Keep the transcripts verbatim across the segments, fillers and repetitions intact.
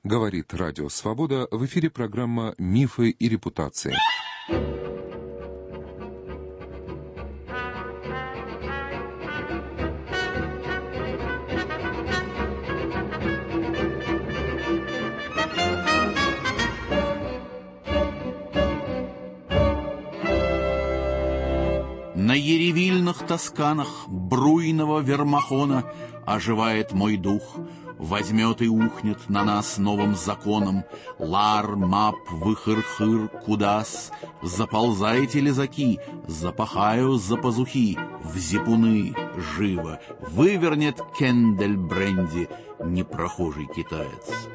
Говорит Радио Свобода, в эфире программа «Мифы и репутации». На еревильных тосканах бруйного вермахона оживает мой дух, возьмет и ухнет на нас новым законом. Лар, мап, выхыр-хыр, кудас, заползайте, лизаки, запахаю за пазухи, в зипуны живо, вывернет кендель бренди, непрохожий китаец.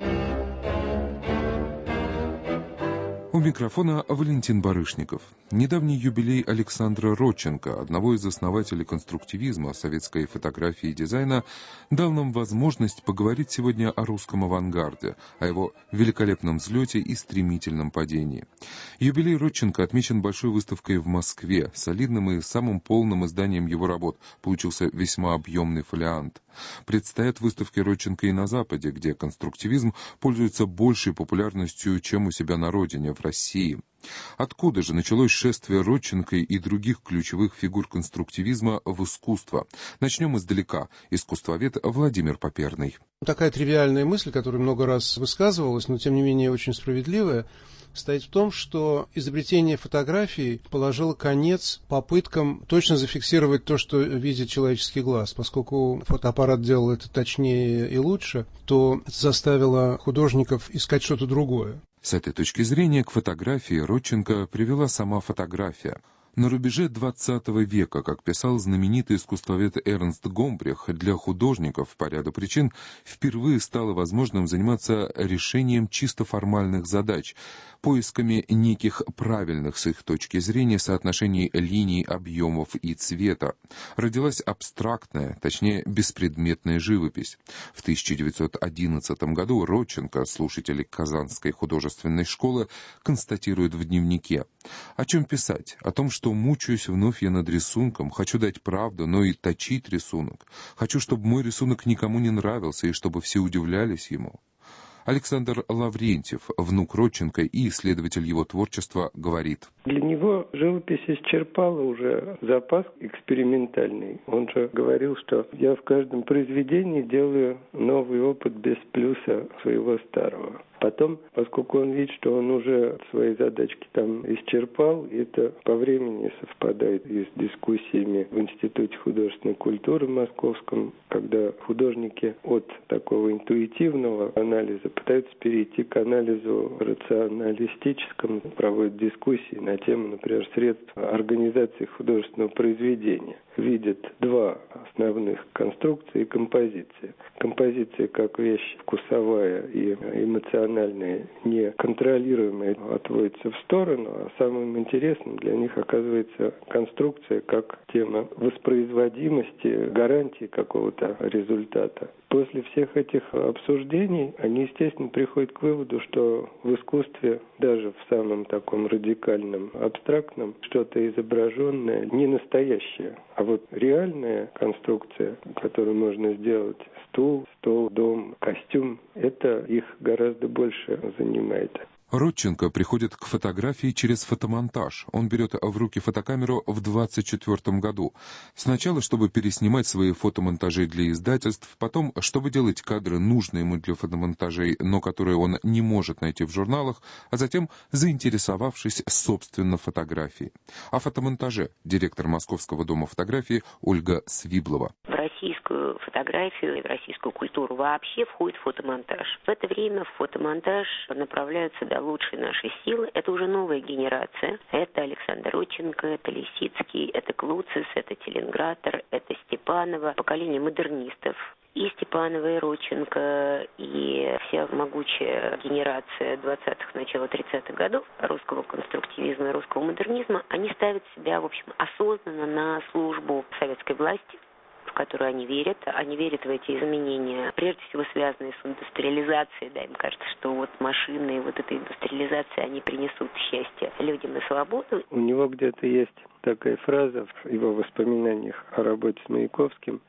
У микрофона Валентин Барышников. Недавний юбилей Александра Родченко, одного из основателей конструктивизма, советской фотографии и дизайна, дал нам возможность поговорить сегодня о русском авангарде, о его великолепном взлете и стремительном падении. Юбилей Родченко отмечен большой выставкой в Москве, солидным и самым полным изданием его работ. Получился весьма объемный фолиант. Предстоят выставки Родченко и на Западе, где конструктивизм пользуется большей популярностью, чем у себя на родине, в России. Откуда же началось шествие Родченко и других ключевых фигур конструктивизма в искусство? Начнем издалека. Искусствовед Владимир Поперный. Такая тривиальная мысль, которая много раз высказывалась, но тем не менее очень справедливая, состоит в том, что изобретение фотографии положило конец попыткам точно зафиксировать то, что видит человеческий глаз. Поскольку фотоаппарат делал это точнее и лучше, то это заставило художников искать что-то другое. С этой точки зрения к фотографии Родченко привела сама фотография. На рубеже двадцатого века, как писал знаменитый искусствовед Эрнст Гомбрих, для художников по ряду причин впервые стало возможным заниматься решением чисто формальных задач, поисками неких правильных с их точки зрения соотношений линий, объемов и цвета. Родилась абстрактная, точнее беспредметная живопись. В тысяча девятьсот одиннадцатом году Родченко, слушатели Казанской художественной школы, констатирует в дневнике: «О чем писать? О том, что мучаюсь вновь я над рисунком, хочу дать правду, но и точить рисунок. Хочу, чтобы мой рисунок никому не нравился и чтобы все удивлялись ему». Александр Лаврентьев, внук Родченко и исследователь его творчества, говорит: Для него живопись исчерпала уже запас экспериментальный. Он же говорил, что я в каждом произведении делаю новый опыт без плюса своего старого. Потом, поскольку он видит, что он уже свои задачки там исчерпал, это по времени совпадает и с дискуссиями в Институте художественной культуры Московском, когда художники от такого интуитивного анализа пытаются перейти к анализу рационалистическому, проводят дискуссии на тему, например, средств организации художественного произведения. Видят два основных: конструкции и композиции. Композиция как вещь вкусовая и эмоциональная, неконтролируемая, отводится в сторону, а самым интересным для них оказывается конструкция как тема воспроизводимости, гарантии какого-то результата. После всех этих обсуждений они, естественно, приходят к выводу, что в искусстве, даже в самом таком радикальном, абстрактном, что-то изображенное не настоящее. А вот реальная конструкция, которую можно сделать, стул, стол, дом, костюм, это их гораздо больше занимает. Родченко приходит к фотографии через фотомонтаж. Он берет в руки фотокамеру в двадцать четвёртом году. Сначала, чтобы переснимать свои фотомонтажи для издательств, потом, чтобы делать кадры, нужные ему для фотомонтажей, но которые он не может найти в журналах, а затем, заинтересовавшись, собственно, фотографией. О фотомонтаже директор Московского дома фотографии Ольга Свиблова. В российскую фотографию и в российскую культуру вообще входит фотомонтаж. В это время в фотомонтаж направляются до лучшей нашей силы. Это уже новая генерация. Это Александр Родченко, это Лисицкий, это Клуцис, это Теленгратор, это Степанова, поколение модернистов. И Степанова, и Родченко, и вся могучая генерация двадцатых, начала тридцатых годов русского конструктивизма и русского модернизма, они ставят себя, в общем, осознанно на службу советской власти, в которую они верят. Они верят в эти изменения, прежде всего связанные с индустриализацией. Да, им кажется, что вот машины и вот эта индустриализация, они принесут счастье людям и свободу. У него где-то есть такая фраза в его воспоминаниях о работе с Маяковским,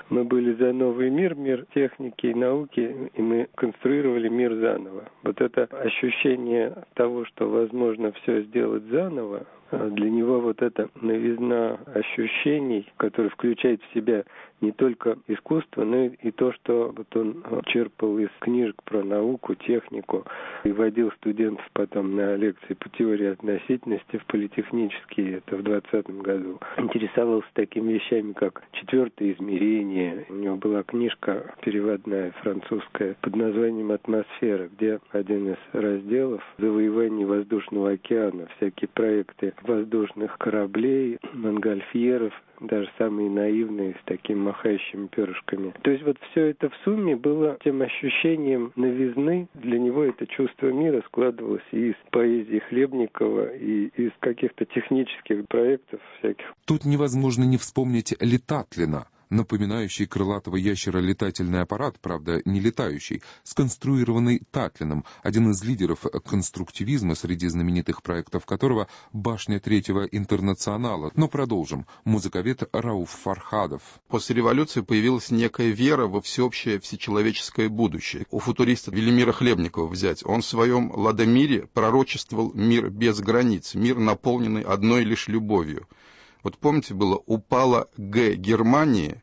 Мы были за новый мир, мир техники и науки, и мы конструировали мир заново. Вот это ощущение того, что возможно все сделать заново, для него вот эта новизна ощущений, которая включает в себя не только искусство, но и то, что вот он черпал из книжек про науку, технику, и водил студентов потом на лекции по теории относительности в политехнические, это в двадцатом году. Интересовался такими вещами, как четвертое измерение. У него была книжка переводная французская под названием «Атмосфера», где один из разделов «Завоевание воздушного океана», всякие проекты воздушных кораблей, монгольфьеров, даже самые наивные, с такими махающими перышками. То есть вот все это в сумме было тем ощущением новизны. Для него это чувство мира складывалось и из поэзии Хлебникова, и из каких-то технических проектов всяких. Тут невозможно не вспомнить Летатлина, напоминающий крылатого ящера летательный аппарат, правда, не летающий, сконструированный Татлиным, один из лидеров конструктивизма, среди знаменитых проектов которого «Башня Третьего Интернационала». Но продолжим. Музыковед Рауф Фархадов. После революции появилась некая вера во всеобщее всечеловеческое будущее. У футуриста Велимира Хлебникова взять. Он в своем «Ладомире» пророчествовал мир без границ, мир, наполненный одной лишь любовью. Вот помните, было «упала Г Германии,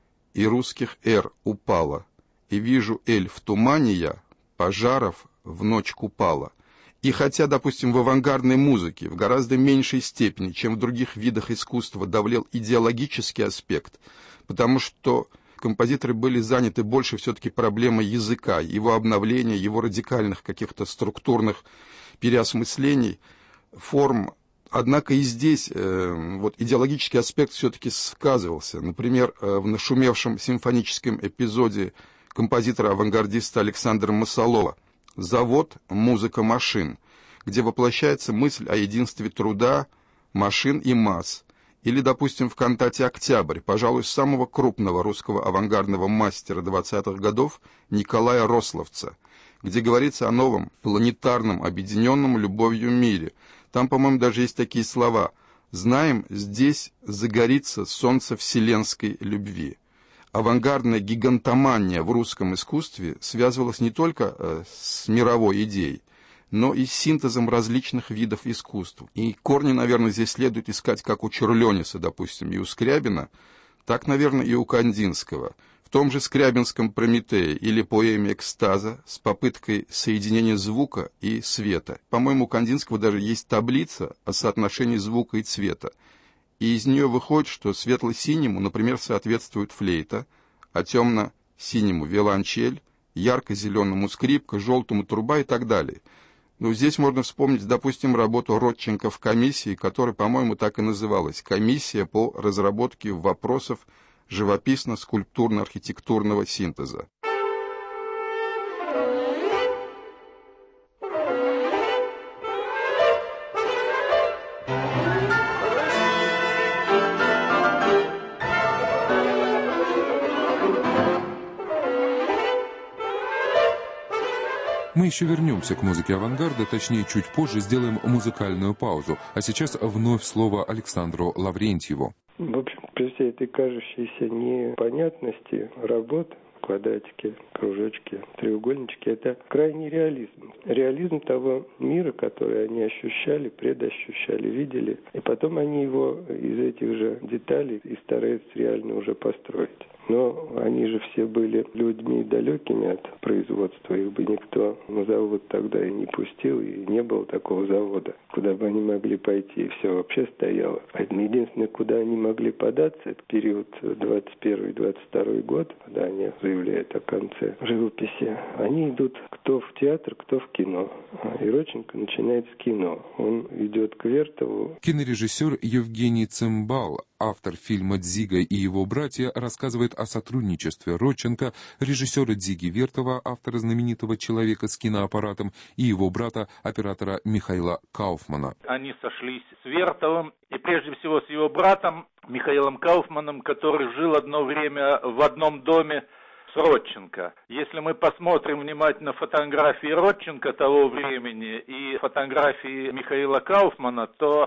и русских Р упала, и вижу Л в тумане я, пожаров в ночь купала». И хотя, допустим, в авангардной музыке в гораздо меньшей степени, чем в других видах искусства, давлел идеологический аспект, потому что композиторы были заняты больше все-таки проблемой языка, его обновления, его радикальных каких-то структурных переосмыслений, форм. Однако и здесь э, вот идеологический аспект все-таки сказывался. Например, э, в нашумевшем симфоническом эпизоде композитора-авангардиста Александра Масолова «Завод. Музыка машин», где воплощается мысль о единстве труда, машин и масс. Или, допустим, в кантате «Октябрь», пожалуй, самого крупного русского авангардного мастера двадцатых годов Николая Рословца, где говорится о новом планетарном объединенном любовью мире. Там, по-моему, даже есть такие слова: «Знаем, здесь загорится солнце вселенской любви». Авангардная гигантомания в русском искусстве связывалась не только э, с мировой идеей, но и с синтезом различных видов искусств. И корни, наверное, здесь следует искать как у Чурлениса, допустим, и у Скрябина, так, наверное, и у Кандинского. В том же скрябинском «Прометее» или поэме «Экстаза» с попыткой соединения звука и света. По-моему, у Кандинского даже есть таблица о соотношении звука и цвета. И из нее выходит, что светло-синему, например, соответствует флейта, а темно-синему — виолончель, ярко-зеленому — скрипка, желтому — труба и так далее. Но здесь можно вспомнить, допустим, работу Родченко в комиссии, которая, по-моему, так и называлась «Комиссия по разработке вопросов живописно-скульптурно-архитектурного синтеза». Мы еще вернемся к музыке авангарда, точнее, чуть позже сделаем музыкальную паузу. А сейчас вновь слово Александру Лаврентьеву. В общем, при всей этой кажущейся непонятности работ, квадратики, кружочки, треугольнички, это крайний реализм. Реализм того мира, который они ощущали, предощущали, видели. И потом они его из этих же деталей и стараются реально уже построить. Но они же все были людьми далекими от производства. Их бы никто на завод тогда и не пустил, и не было такого завода, куда бы они могли пойти, и все вообще стояло. Поэтому единственное, куда они могли податься, это период двадцать первый — двадцать второй год, когда они заявляют о конце живописи. Они идут кто в театр, кто в кино. И Родченко начинает с кино. Он идет к Вертову. Кинорежиссер Евгений Цимбал, автор фильма «Дзига и его братья», рассказывает о сотрудничестве Родченко, режиссера Дзиги Вертова, автора знаменитого «Человека с киноаппаратом», и его брата, оператора Михаила Кауфмана. Они сошлись с Вертовым, и прежде всего с его братом Михаилом Кауфманом, который жил одно время в одном доме с Родченко. Если мы посмотрим внимательно фотографии Родченко того времени и фотографии Михаила Кауфмана, то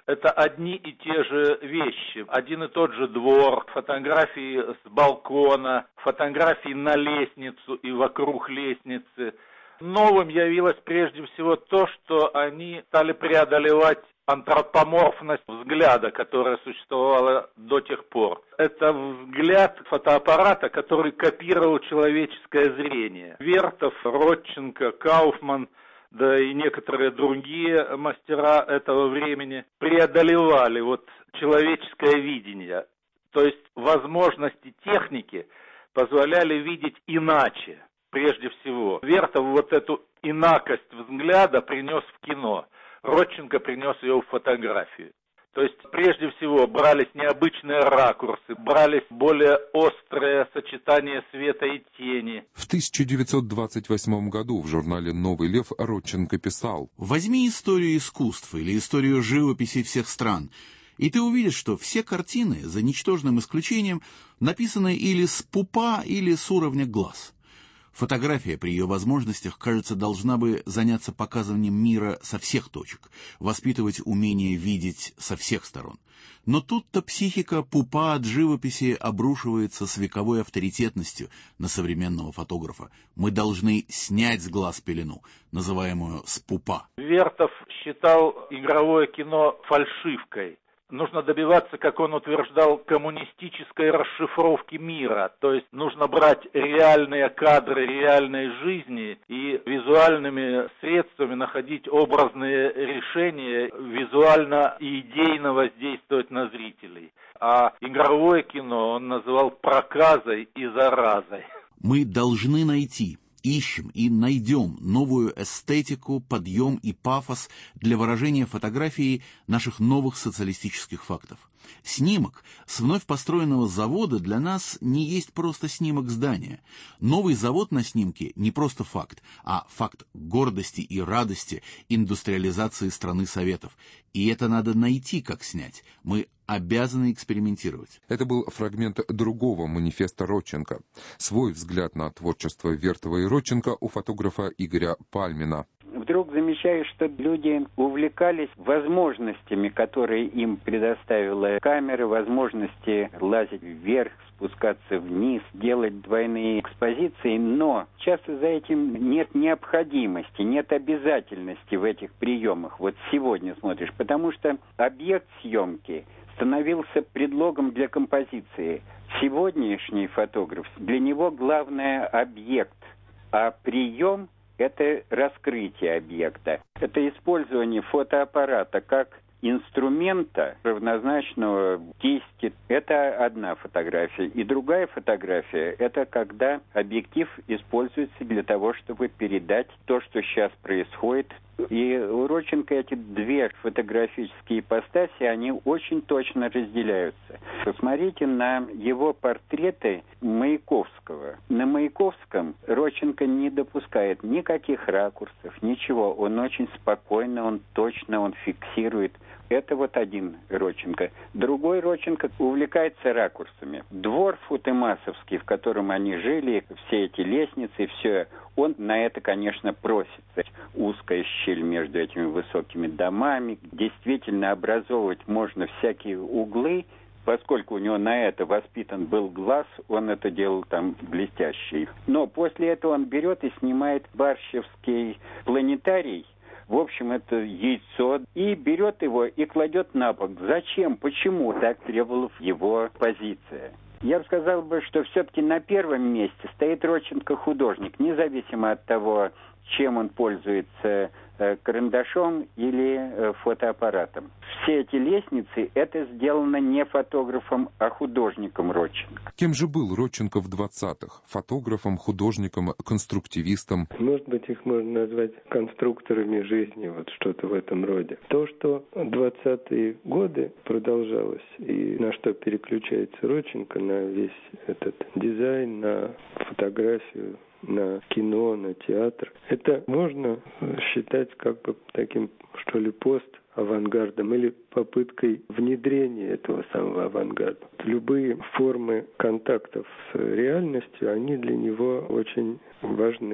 это одни и те же вещи. Один и тот же двор, фотографии с балкона, фотографии на лестницу и вокруг лестницы. Новым явилось прежде всего то, что они стали преодолевать антропоморфность взгляда, которая существовала до тех пор. Это взгляд фотоаппарата, который копировал человеческое зрение. Вертов, Родченко, Кауфман, да и некоторые другие мастера этого времени преодолевали вот человеческое видение. То есть возможности техники позволяли видеть иначе, прежде всего. Вертов вот эту инакость взгляда принес в кино. Родченко принес ее в фотографию. То есть, прежде всего, брались необычные ракурсы, брались более острые сочетания света и тени. В тысяча девятьсот двадцать восьмом году в журнале «Новый лев» Родченко писал: «Возьми историю искусства или историю живописи всех стран, и ты увидишь, что все картины, за ничтожным исключением, написаны или с пупа, или с уровня глаз». Фотография при ее возможностях, кажется, должна бы заняться показыванием мира со всех точек, воспитывать умение видеть со всех сторон. Но тут-то психика пупа от живописи обрушивается с вековой авторитетностью на современного фотографа. Мы должны снять с глаз пелену, называемую с пупа. Вертов считал игровое кино фальшивкой. Нужно добиваться, как он утверждал, коммунистической расшифровки мира. То есть нужно брать реальные кадры реальной жизни и визуальными средствами находить образные решения, визуально и идейно воздействовать на зрителей. А игровое кино он называл проказой и заразой. Мы должны найти, ищем и найдем новую эстетику, подъем и пафос для выражения фотографии наших новых социалистических фактов. Снимок с вновь построенного завода для нас не есть просто снимок здания. Новый завод на снимке не просто факт, а факт гордости и радости индустриализации страны Советов. И это надо найти, как снять. Мы обязаны экспериментировать. Это был фрагмент другого манифеста Родченко. Свой взгляд на творчество Вертова и Родченко у фотографа Игоря Пальмина. Вдруг замечаю, что люди увлекались возможностями, которые им предоставила камера, возможности лазить вверх, спускаться вниз, делать двойные экспозиции, но часто за этим нет необходимости, нет обязательности в этих приемах. Вот сегодня смотришь, потому что объект съемки становился предлогом для композиции. Сегодняшний фотограф, для него главное объект, а прием – это раскрытие объекта. Это использование фотоаппарата как инструмента, равнозначного кисти. Это одна фотография. И другая фотография – это когда объектив используется для того, чтобы передать то, что сейчас происходит. И у Родченко эти две фотографические ипостаси, они очень точно разделяются. Посмотрите на его портреты Маяковского. На Маяковском Родченко не допускает никаких ракурсов, ничего. Он очень спокойно, он точно, он фиксирует. Это вот один Родченко. Другой Родченко увлекается ракурсами. Двор футемасовский, в котором они жили, все эти лестницы, все, он на это, конечно, просится. Узкая щель между этими высокими домами. Действительно образовывать можно всякие углы. Поскольку у него на это воспитан был глаз, он это делал там блестящий. Но после этого он берет и снимает Барщевский планетарий. В общем, это яйцо. И берет его и кладет на бок. Зачем? Почему? Так требовала его позиция. Я бы сказал, бы, что все-таки на первом месте стоит Родченко художник, независимо от того, чем он пользуется, карандашом или фотоаппаратом. Все эти лестницы, это сделано не фотографом, а художником Родченко. Кем же был Родченко в двадцатых? Фотографом, художником, конструктивистом? Может быть, их можно назвать конструкторами жизни, вот что-то в этом роде. То, что двадцатые годы продолжалось, и на что переключается Родченко, на весь этот дизайн, на фотографию, на кино, на театр. Это можно считать как бы таким, что ли, пост-авангардом или попыткой внедрения этого самого авангарда. Любые формы контактов с реальностью, они для него очень важны.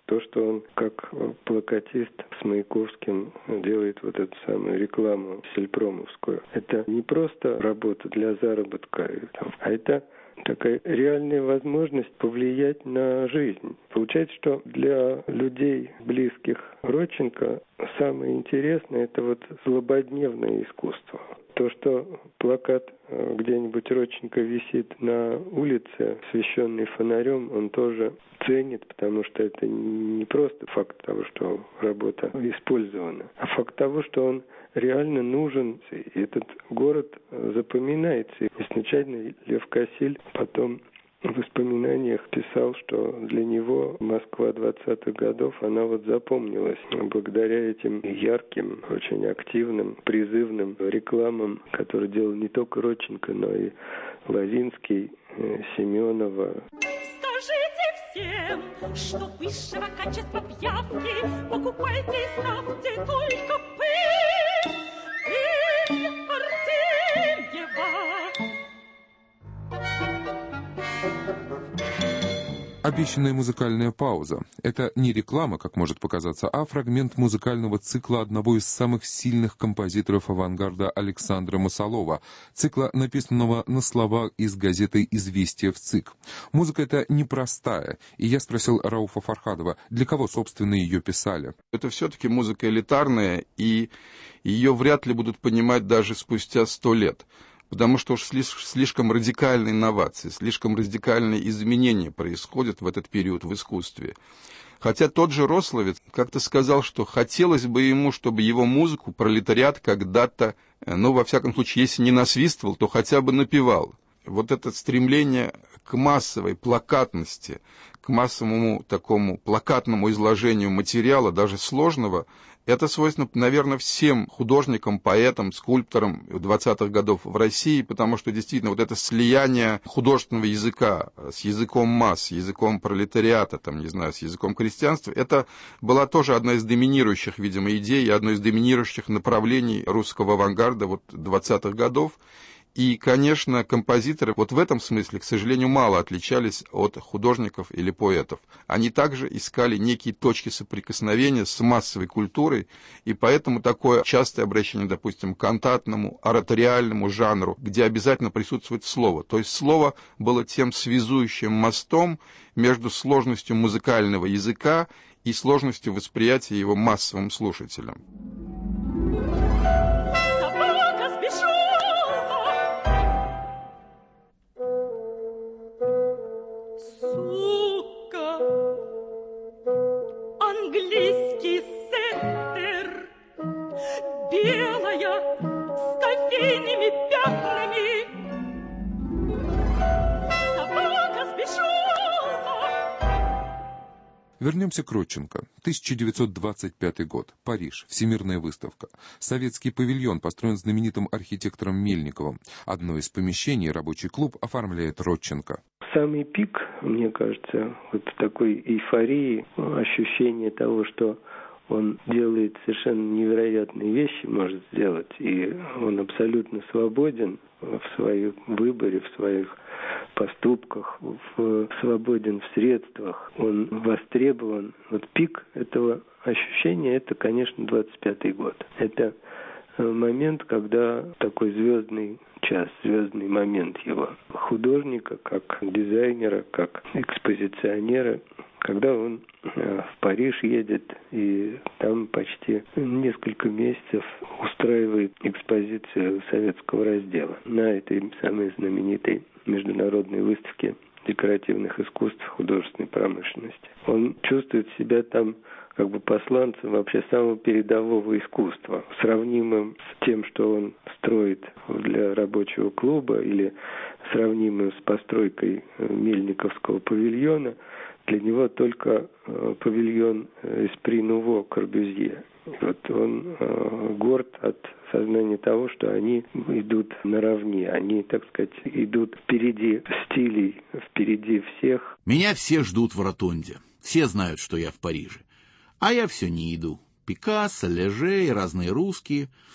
То, что он как плакатист с Маяковским делает вот эту самую рекламу сельпромовскую, это не просто работа для заработка, а это такая реальная возможность повлиять на жизнь. Получается, что для людей, близких Родченко, самое интересное – это вот злободневное искусство. То, что плакат где-нибудь Родченко висит на улице, освещенный фонарем, он тоже ценит, потому что это не просто факт того, что работа использована, а факт того, что он реально нужен. И этот город запоминается. И случайно Лев Косиль потом в воспоминаниях писал, что для него Москва двадцатых годов, она вот запомнилась благодаря этим ярким, очень активным, призывным рекламам, которые делал не только Родченко, но и Лавинский, Семенова. Скажите всем, что высшего качества пиявки покупайте и ставьте только пыль, пыль Артемьева. Обещанная музыкальная пауза — это не реклама, как может показаться, а фрагмент музыкального цикла одного из самых сильных композиторов авангарда Александра Масолова, цикла, написанного на слова из газеты «Известия» в ЦИК. Музыка эта непростая, и я спросил Рауфа Фархадова, для кого, собственно, ее писали. Это все-таки музыка элитарная, и ее вряд ли будут понимать даже спустя сто лет. Потому что уж слишком радикальные инновации, слишком радикальные изменения происходят в этот период в искусстве. Хотя тот же Рословец как-то сказал, что хотелось бы ему, чтобы его музыку пролетариат когда-то, ну, во всяком случае, если не насвистывал, то хотя бы напевал. Вот это стремление к массовой плакатности, к массовому такому плакатному изложению материала, даже сложного, это свойственно, наверное, всем художникам, поэтам, скульпторам двадцатых годов в России, потому что действительно вот это слияние художественного языка с языком масс, языком пролетариата, там, не знаю, с языком крестьянства, это была тоже одна из доминирующих, видимо, идей, одно из доминирующих направлений русского авангарда вот двадцатых годов. И, конечно, композиторы вот в этом смысле, к сожалению, мало отличались от художников или поэтов. Они также искали некие точки соприкосновения с массовой культурой, и поэтому такое частое обращение, допустим, к кантатному, ораториальному жанру, где обязательно присутствует слово. То есть слово было тем связующим мостом между сложностью музыкального языка и сложностью восприятия его массовым слушателям. Английский сеттер, белая, с кофейными пятнами. Собака сбежала. Вернемся к Родченко. тысяча девятьсот двадцать пятый год. Париж. Всемирная выставка. Советский павильон построен знаменитым архитектором Мельниковым. Одно из помещений, рабочий клуб, оформляет Родченко. Самый пик, мне кажется, вот такой эйфории, ощущение того, что он делает совершенно невероятные вещи, может сделать, и он абсолютно свободен в своем выборе, в своих поступках, в, свободен в средствах, он востребован. Вот пик этого ощущения, это, конечно, двадцать пятый год. Это момент, когда такой звездный час, звездный момент его художника, как дизайнера, как экспозиционера, когда он в Париж едет и там почти несколько месяцев устраивает экспозицию советского раздела на этой самой знаменитой международной выставке декоративных искусств художественной промышленности. Он чувствует себя там как бы посланцем вообще самого передового искусства, сравнимым с тем, что он строит для рабочего клуба, или сравнимым с постройкой Мельниковского павильона. Для него только павильон Эспри Нуво Корбюзье. Вот он э, горд от сознания того, что они идут наравне, они, так сказать, идут впереди стилей, впереди всех. Меня все ждут в ротонде, все знают, что я в Париже. А я все не иду. Пикассо, Леже и разные русские.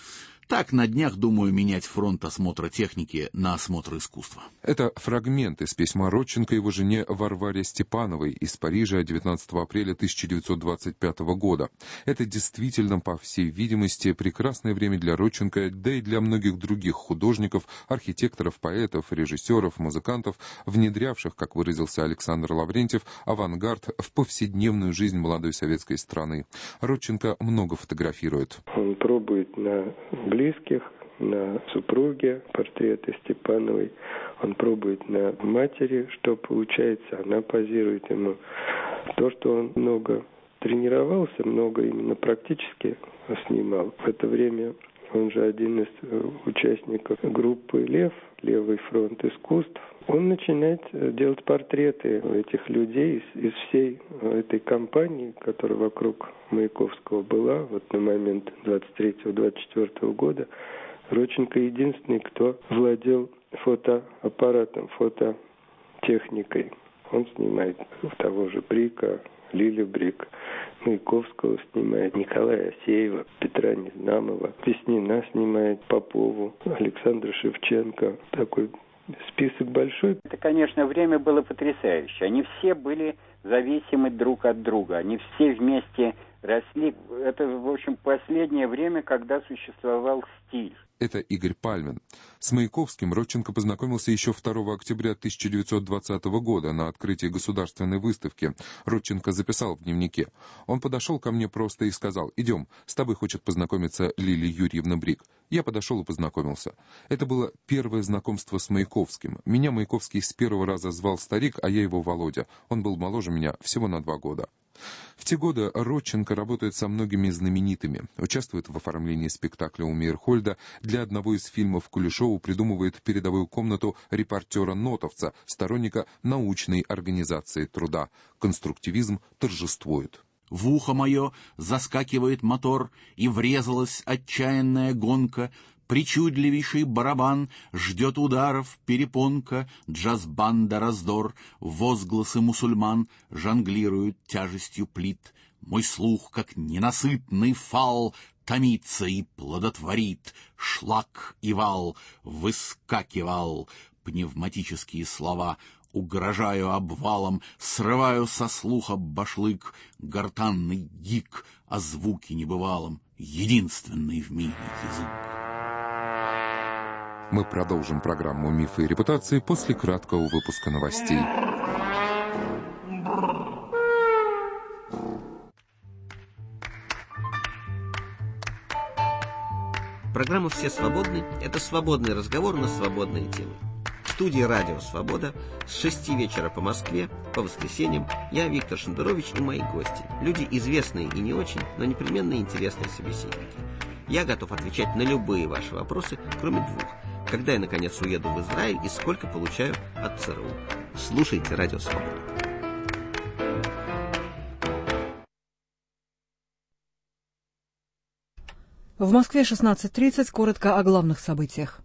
Так, на днях думаю менять фронт осмотра техники на осмотр искусства. Это фрагмент из письма Родченко его жене Варваре Степановой из Парижа девятнадцатого апреля тысяча девятьсот двадцать пятого года. Это действительно, по всей видимости, прекрасное время для Родченко, да и для многих других художников, архитекторов, поэтов, режиссеров, музыкантов, внедрявших, как выразился Александр Лаврентьев, авангард в повседневную жизнь молодой советской страны. Родченко много фотографирует. Он пробует на близких, на супруге портреты Степановой. Он пробует на матери, что получается. Она позирует ему. То, что он много тренировался, много именно практически снимал. В это время он же один из участников группы «Лев», «Левый фронт искусств». Он начинает делать портреты этих людей из, из всей этой компании, которая вокруг Маяковского была, вот на момент двадцать третьего — двадцать четвёртого года. Родченко единственный, кто владел фотоаппаратом, фототехникой. Он снимает того же Брика, Лили Брик, Маяковского снимает, Николая Асеева, Петра Незнамова, Веснина снимает, Попову, Александра Шевченко. Такой список большой. Это, конечно, время было потрясающее. Они все были зависимы друг от друга. Они все вместе росли. Это, в общем, последнее время, когда существовал стиль. Это Игорь Пальмин. С Маяковским Родченко познакомился еще второго октября тысяча девятьсот двадцатого года на открытии государственной выставки. Родченко записал в дневнике. Он подошел ко мне просто и сказал: «Идем, с тобой хочет познакомиться Лилия Юрьевна Брик». Я подошел и познакомился. Это было первое знакомство с Маяковским. Меня Маяковский с первого раза звал Старик, а я его Володя. Он был моложе меня всего на два года. В те годы Родченко работает со многими знаменитыми, участвует в оформлении спектакля у Мейерхольда, для одного из фильмов Кулешова придумывает передовую комнату репортера-нотовца, сторонника научной организации труда. Конструктивизм торжествует. В ухо мое заскакивает мотор, и врезалась отчаянная гонка. Причудливейший барабан ждет ударов, перепонка, джаз-банда раздор, возгласы мусульман жонглируют тяжестью плит. Мой слух, как ненасытный фал, томится и плодотворит. Шлак и вал выскакивал, пневматические слова. Угрожаю обвалом, срываю со слуха башлык, гортанный гик о звуке небывалом, единственный в мире язык. Мы продолжим программу «Мифы и репутации» после краткого выпуска новостей. Программа «Все свободны» — это свободный разговор на свободные темы. В студии «Радио Свобода» с шести вечера по Москве, по воскресеньям, я, Виктор Шендерович, и мои гости. Люди известные и не очень, но непременно интересные собеседники. Я готов отвечать на любые ваши вопросы, кроме двух. Когда я, наконец, уеду в Израиль и сколько получаю от ЦРУ. Слушайте «Радио Свобода». В Москве шестнадцать тридцать. Коротко о главных событиях.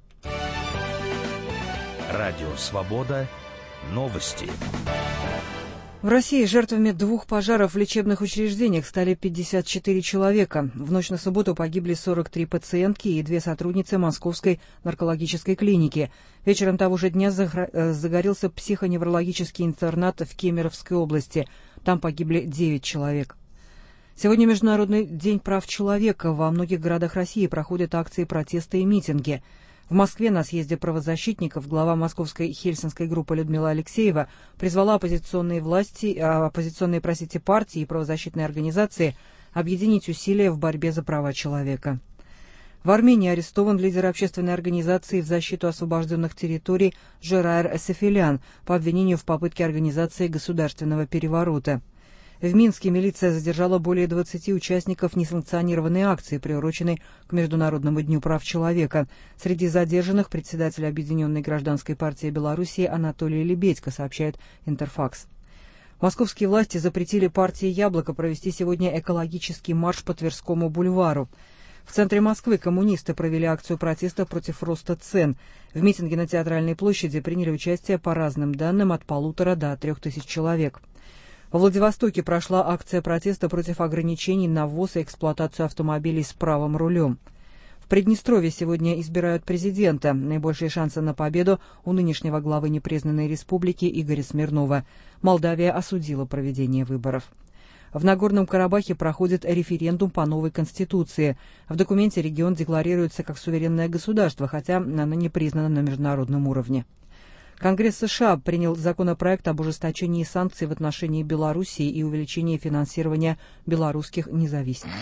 Радио «Свобода». Новости. В России жертвами двух пожаров в лечебных учреждениях стали пятьдесят четыре человека. В ночь на субботу погибли сорок три пациентки и две сотрудницы Московской наркологической клиники. Вечером того же дня загорелся психоневрологический интернат в Кемеровской области. Там погибли девять человек. Сегодня Международный день прав человека. Во многих городах России проходят акции протеста и митинги. В Москве на съезде правозащитников глава московской хельсинской группы Людмила Алексеева призвала оппозиционные власти, оппозиционные, простите, партии и правозащитные организации объединить усилия в борьбе за права человека. В Армении арестован лидер общественной организации в защиту освобожденных территорий Жерайр Сефелян по обвинению в попытке организации государственного переворота. В Минске милиция задержала более двадцати участников несанкционированной акции, приуроченной к Международному дню прав человека. Среди задержанных председатель Объединенной гражданской партии Белоруссии Анатолий Лебедько, сообщает Интерфакс. Московские власти запретили партии «Яблоко» провести сегодня экологический марш по Тверскому бульвару. В центре Москвы коммунисты провели акцию протеста против роста цен. В митинге на Театральной площади приняли участие, по разным данным, от полутора до трех тысяч человек. Во Владивостоке прошла акция протеста против ограничений на ввоз и эксплуатацию автомобилей с правым рулем. В Приднестровье сегодня избирают президента. Наибольшие шансы на победу у нынешнего главы непризнанной республики Игоря Смирнова. Молдавия осудила проведение выборов. В Нагорном Карабахе проходит референдум по новой конституции. В документе регион декларируется как суверенное государство, хотя оно не признано на международном уровне. Конгресс США принял законопроект об ужесточении санкций в отношении Белоруссии и увеличении финансирования белорусских независимых.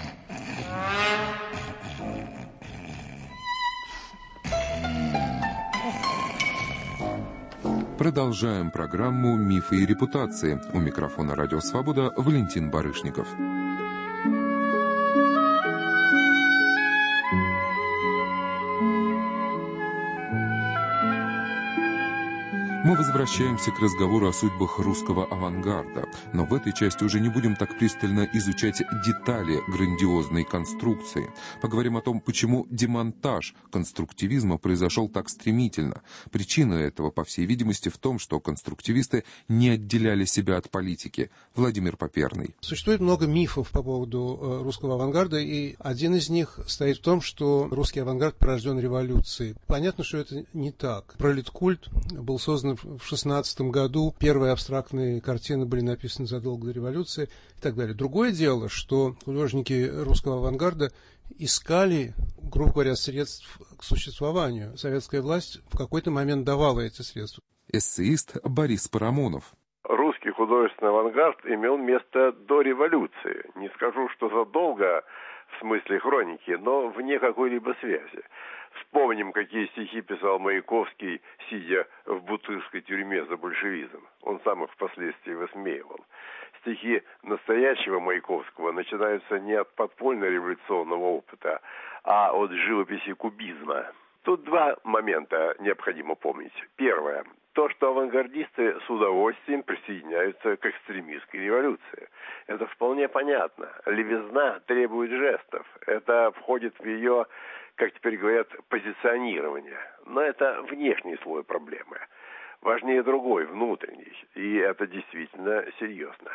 Продолжаем программу «Мифы и репутации». У микрофона «Радио Свобода» Валентин Барышников. Мы возвращаемся к разговору о судьбах русского авангарда, но в этой части уже не будем так пристально изучать детали грандиозной конструкции. Поговорим о том, почему демонтаж конструктивизма произошел так стремительно. Причина этого, по всей видимости, в том, что конструктивисты не отделяли себя от политики. Владимир Поперный. Существует много мифов по поводу русского авангарда, и один из них стоит в том, что русский авангард порожден революцией. Понятно, что это не так. Пролеткульт был создан в шестнадцатом году, первые абстрактные картины были написаны задолго до революции и так далее. Другое дело, что художники русского авангарда искали, грубо говоря, средств к существованию. Советская власть в какой-то момент давала эти средства. Эссеист Борис Парамонов. Русский художественный авангард имел место до революции. Не скажу, что задолго в смысле хроники, но вне какой-либо связи. Вспомним, какие стихи писал Маяковский, сидя в бутырской тюрьме за большевизм. Он сам их впоследствии высмеивал. Стихи настоящего Маяковского начинаются не от подпольно-революционного опыта, а от живописи кубизма. Тут два момента необходимо помнить. Первое. То, что авангардисты с удовольствием присоединяются к экстремистской революции. Это вполне понятно. Левизна требует жестов. Это входит в ее, как теперь говорят, позиционирование. Но это внешний слой проблемы. Важнее другой, внутренний. И это действительно серьезно.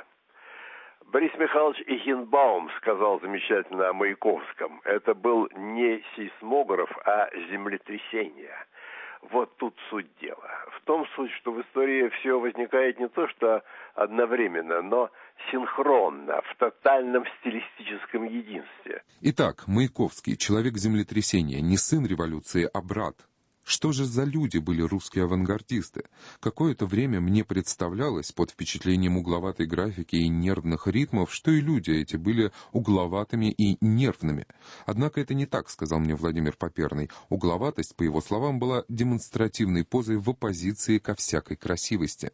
Борис Михайлович Эхенбаум сказал замечательно о Маяковском. Это был не сейсмограф, а землетрясение. Вот тут суть дела. В том суть, что в истории все возникает не то что одновременно, но синхронно, в тотальном стилистическом единстве. Итак, Маяковский, человек землетрясения, не сын революции, а брат. Что же за люди были русские авангардисты? Какое-то время мне представлялось, под впечатлением угловатой графики и нервных ритмов, что и люди эти были угловатыми и нервными. Однако это не так, сказал мне Владимир Поперный. Угловатость, по его словам, была демонстративной позой в оппозиции ко всякой красивости.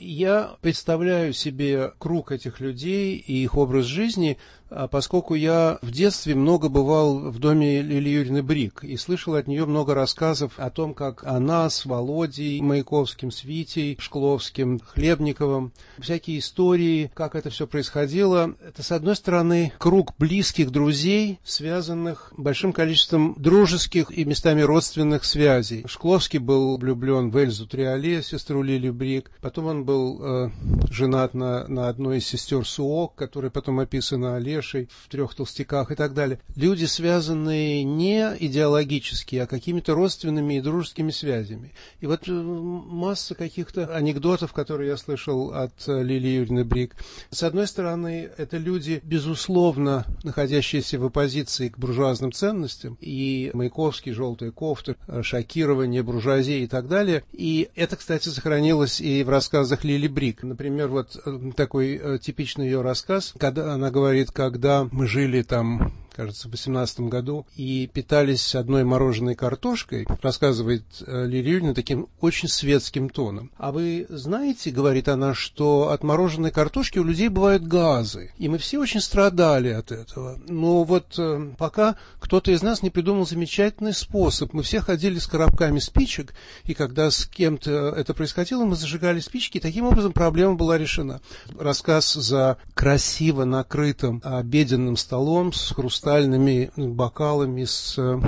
Я представляю себе круг этих людей и их образ жизни, поскольку я в детстве много бывал в доме Лилии Юрьевны Брик и слышал от нее много рассказов о том, как она с Володей Маяковским, с Витей Шкловским, Хлебниковым, всякие истории, как это все происходило. Это, с одной стороны, круг близких друзей, связанных большим количеством дружеских и местами родственных связей. Шкловский был влюблен в Эльзу Триоле, сестру Лили Брик. Потом он был э, женат на, на одной из сестер Суок, которая потом описана Олешей в «Трех толстяках» и так далее. Люди, связанные не идеологически, а какими-то родственными и дружескими связями. И вот масса каких-то анекдотов, которые я слышал от Лилии Юрьевны Брик. С одной стороны, это люди, безусловно, находящиеся в оппозиции к буржуазным ценностям, и Маяковский, желтая кофта, шокирование, буржуазии и так далее. И это, кстати, сохранилось и в рассказах Лили Брик. Например, вот такой типичный ее рассказ, когда она говорит, когда мы жили там, кажется, в восемнадцатом году, и питались одной мороженой картошкой, рассказывает Лилия Юрьевна таким очень светским тоном. А вы знаете, говорит она, что от мороженой картошки у людей бывают газы, и мы все очень страдали от этого. Но вот пока кто-то из нас не придумал замечательный способ. Мы все ходили с коробками спичек, и когда с кем-то это происходило, мы зажигали спички, и таким образом проблема была решена. Рассказ за красиво накрытым обеденным столом с хрустальными бокалами, с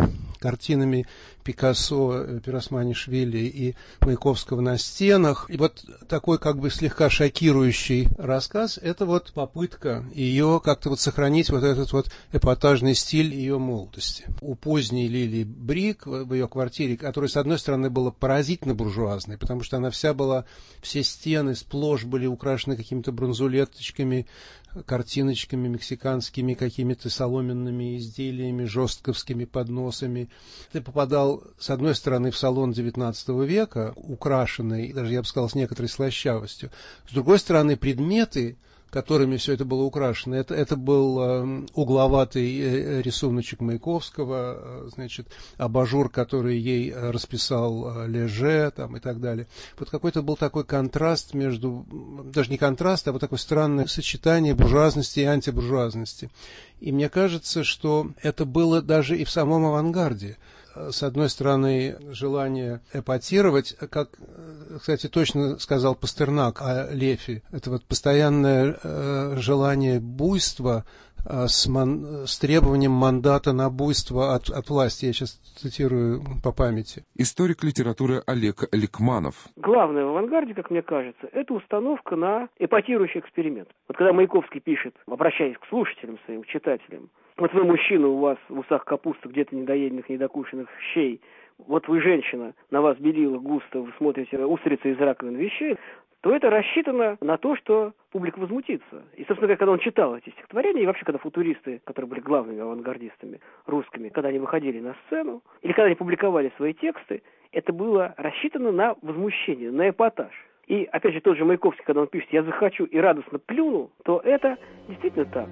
картинами Пикассо, Пиросманишвили и Маяковского на стенах. И вот такой как бы слегка шокирующий рассказ – это вот попытка ее как-то вот сохранить вот этот вот эпатажный стиль ее молодости. У поздней Лилии Брик в ее квартире, которая, с одной стороны, была поразительно буржуазной, потому что она вся была, все стены сплошь были украшены какими-то бронзулеточками, картиночками мексиканскими, какими-то соломенными изделиями, жестковскими подносами. Ты попадал, с одной стороны, в салон девятнадцатого века, украшенный, даже, я бы сказал, с некоторой слащавостью. С другой стороны, предметы, которыми все это было украшено, это, это был э, угловатый э, рисуночек Маяковского, э, значит, абажур, который ей расписал э, Леже, там, и так далее. Вот какой-то был такой контраст между, даже не контраст, а вот такое странное сочетание буржуазности и антибуржуазности. И мне кажется, что это было даже и в самом авангарде. С одной стороны, желание эпатировать, как, кстати, точно сказал Пастернак о Лефи, это вот постоянное э, желание буйства э, с, ман, с требованием мандата на буйство от, от власти. Я сейчас цитирую по памяти. Историк литературы Олег Ликманов. Главное в авангарде, как мне кажется, это установка на эпатирующий эксперимент. Вот когда Маяковский пишет, обращаясь к слушателям своим, к читателям, вот вы мужчина, у вас в усах капуста, где-то недоеденных, недокушенных щей. Вот вы женщина, на вас белила густо, вы смотрите устрицы из раковин вещей, то это рассчитано на то, что публика возмутится. И, собственно говоря, когда он читал эти стихотворения, и вообще, когда футуристы, которые были главными авангардистами русскими, когда они выходили на сцену, или когда они публиковали свои тексты, это было рассчитано на возмущение, на эпатаж. И, опять же, тот же Маяковский, когда он пишет «я захочу и радостно плюну», то это действительно так.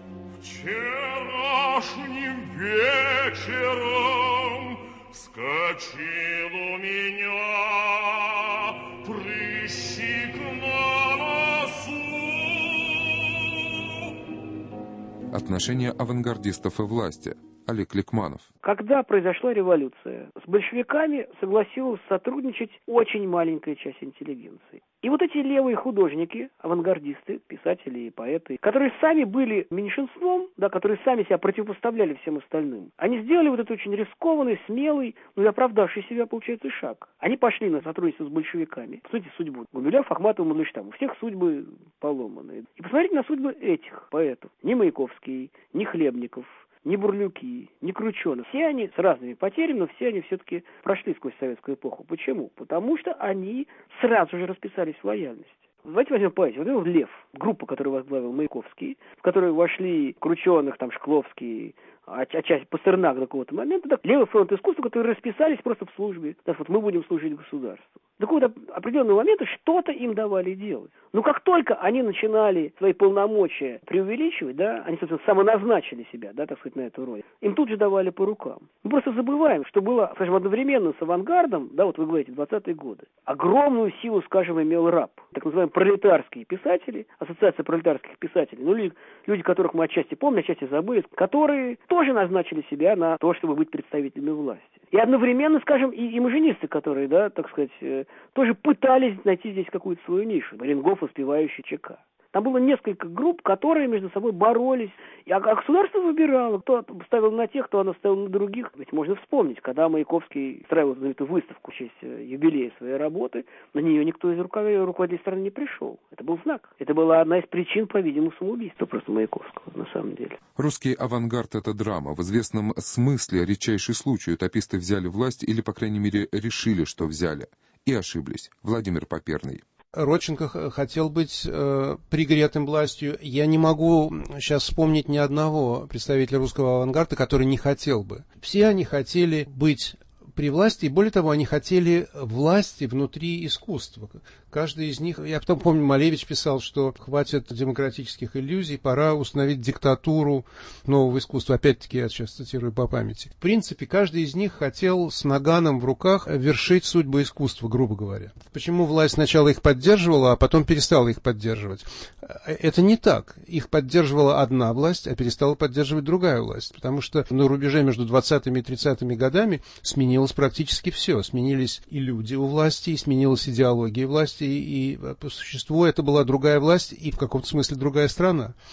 Вчерашним вечером вскочил у меня прыщик на носу. Отношения авангардистов и власти. Олег Ликманов. Когда произошла революция, с большевиками согласилась сотрудничать очень маленькая часть интеллигенции. И вот эти левые художники, авангардисты, писатели и поэты, которые сами были меньшинством, да, которые сами себя противопоставляли всем остальным, они сделали вот этот очень рискованный, смелый, ну и оправдавший себя, получается, шаг. Они пошли на сотрудничество с большевиками. По сути, судьбу Гумилев, Ахматова, Мандельштама. У всех судьбы поломаны. И посмотрите на судьбы этих поэтов. Ни Маяковский, ни Хлебников, ни Бурлюки, ни Крученых. Все они с разными потерями, но все они все-таки прошли сквозь советскую эпоху. Почему? Потому что они сразу же расписались в лояльности. Давайте возьмем поэзию. Вот это «Лев», группа, которую возглавил Маяковский, в которую вошли Крученых, там, Шкловский, а, а часть Пастернак до какого-то момента. Так, левый фронт искусства, которые расписались просто в службе. Так вот, мы будем служить государству. До какого-то определенного момента что-то им давали делать. Но как только они начинали свои полномочия преувеличивать, да, они, собственно, самоназначили себя, да, так сказать, на эту роль, им тут же давали по рукам. Мы просто забываем, что было, скажем, одновременно с авангардом, да, вот вы говорите, двадцатые годы, огромную силу, скажем, имел рэп, так называемые пролетарские писатели, ассоциация пролетарских писателей, ну, люди, люди, которых мы отчасти помним, отчасти забыли, которые тоже назначили себя на то, чтобы быть представителями власти. И одновременно, скажем, и, и маженисты, которые, да, так сказать, э, тоже пытались найти здесь какую-то свою нишу. Марингоф, воспевающий ЧК. Там было несколько групп, которые между собой боролись. А государство выбирало, кто ставил на тех, кто оно ставил на других. Ведь можно вспомнить, когда Маяковский устраивал знаменитую выставку в честь юбилея своей работы, на нее никто из руководителей страны не пришел. Это был знак. Это была одна из причин, по-видимому, самоубийства просто Маяковского, на самом деле. Русский авангард — это драма. В известном смысле редчайший случай. Утописты взяли власть, или, по крайней мере, решили, что взяли. И ошиблись. Владимир Поперный. Родченко хотел быть э, пригретым властью. Я не могу сейчас вспомнить ни одного представителя русского авангарда, который не хотел бы. Все они хотели быть при власти, и более того, они хотели власти внутри искусства. Каждый из них, я потом помню, Малевич писал, что хватит демократических иллюзий, пора установить диктатуру нового искусства. Опять-таки, я сейчас цитирую по памяти. В принципе, каждый из них хотел с наганом в руках вершить судьбу искусства, грубо говоря. Почему власть сначала их поддерживала, а потом перестала их поддерживать? Это не так. Их поддерживала одна власть, а перестала поддерживать другая власть. Потому что на рубеже между двадцатыми и тридцатыми годами сменилось практически все. Сменились и люди у власти, и сменилась идеология власти, и по существу это была другая власть и в каком-то смысле другая страна.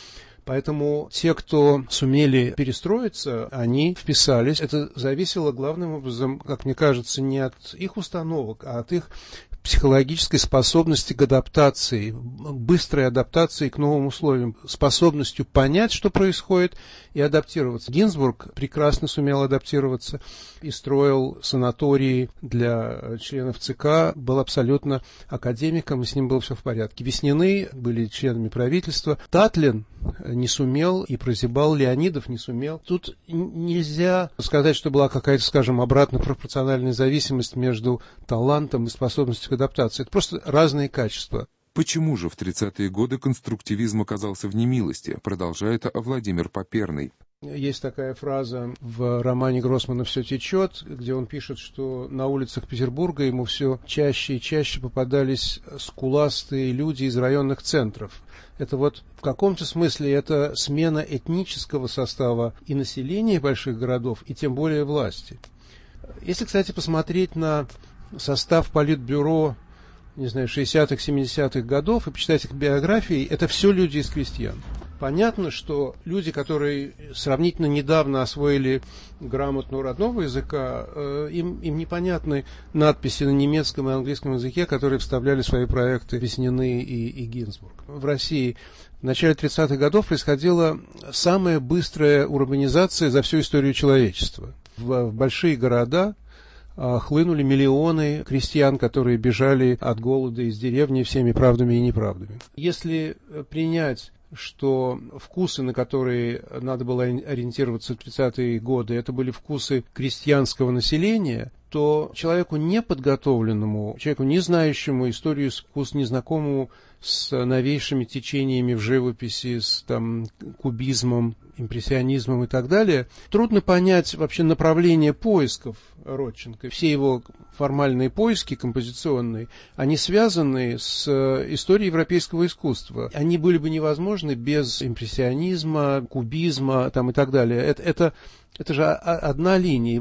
Поэтому те, кто сумели перестроиться, они вписались. Это зависело главным образом, как мне кажется, не от их установок, а от их психологической способности к адаптации, быстрой адаптации к новым условиям, способностью понять, что происходит, и адаптироваться. Гинзбург прекрасно сумел адаптироваться и строил санатории для членов ЦК, был абсолютно академиком, и с ним было все в порядке. Веснины были членами правительства. Татлин не сумел, и Прозибал, Леонидов не сумел. Тут нельзя сказать, что была какая-то, скажем, обратно пропорциональная зависимость между талантом и способностью к адаптации. Это просто разные качества. Почему же в тридцатые годы конструктивизм оказался в немилости, продолжает Владимир Поперный. Есть такая фраза в романе Гроссмана «Все течет», где он пишет, что на улицах Петербурга ему все чаще и чаще попадались скуластые люди из районных центров. Это вот в каком-то смысле это смена этнического состава и населения больших городов, и тем более власти. Если, кстати, посмотреть на состав политбюро, не знаю, шестидесятых, семидесятых годов и почитать их биографии, это все люди из крестьян. Понятно, что люди, которые сравнительно недавно освоили грамоту родного языка, э, им, им непонятны надписи на немецком и английском языке, которые вставляли в свои проекты Веснины и, и Гинзбург. В России в начале тридцатых годов происходила самая быстрая урбанизация за всю историю человечества. В, в большие города хлынули миллионы крестьян, которые бежали от голода из деревни всеми правдами и неправдами. Если принять, что вкусы, на которые надо было ориентироваться в тридцатые годы, это были вкусы крестьянского населения, то человеку неподготовленному, человеку не знающему историю вкус, незнакомому с новейшими течениями в живописи, с там, кубизмом, импрессионизмом и так далее, трудно понять вообще направление поисков Родченко. Все его формальные поиски композиционные, они связаны с историей европейского искусства. Они были бы невозможны без импрессионизма, кубизма там, и так далее. Это, это, это же одна линия.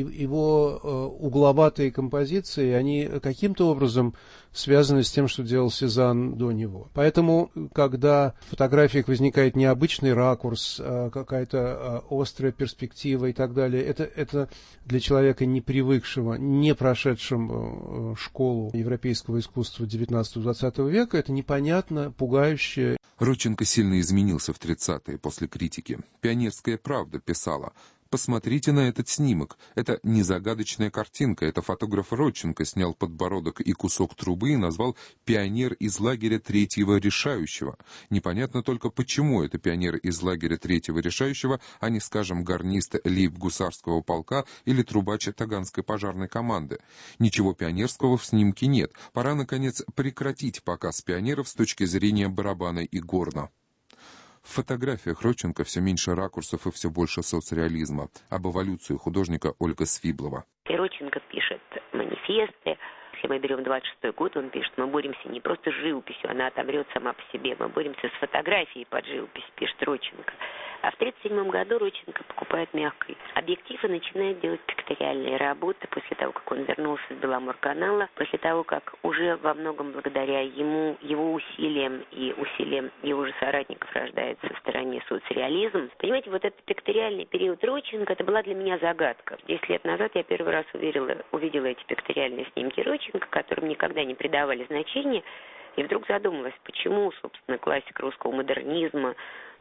Его угловатые композиции, они каким-то образом связаны с тем, что делал Сезанн до него. Поэтому, когда в фотографиях возникает необычный ракурс, какая-то острая перспектива и так далее, это, это для человека не привыкшего, не прошедшим школу европейского искусства девятнадцатого-двадцатого века, это непонятно, пугающе. Родченко сильно изменился в тридцатые после критики. «Пионерская правда» писала: «Посмотрите на этот снимок. Это не загадочная картинка. Это фотограф Родченко снял подбородок и кусок трубы и назвал «пионер из лагеря третьего решающего». Непонятно только, почему это пионер из лагеря третьего решающего, а не, скажем, гарнист лейб-гусарского полка или трубач таганской пожарной команды. Ничего пионерского в снимке нет. Пора, наконец, прекратить показ пионеров с точки зрения барабана и горна». В фотографиях Родченко все меньше ракурсов и все больше соцреализма. Об эволюции художника Ольга Свиблова. И Родченко пишет манифесты. Если мы берем двадцать шестой год, он пишет: мы боремся не просто с живописью, она отомрет сама по себе, мы боремся с фотографией под живопись, пишет Родченко. А в тридцать седьмом году Родченко покупает мягкий объектив и начинает делать пикториальные работы после того, как он вернулся с Беломорканала, после того, как уже во многом благодаря ему, его усилиям и усилиям его же соратников рождается в стороне соцреализм. Понимаете, вот этот пикториальный период Родченко, это была для меня загадка. Десять лет назад я первый раз увидела, увидела эти пикториальные снимки Родченко, которым никогда не придавали значения, и вдруг задумалась, почему, собственно, классик русского модернизма,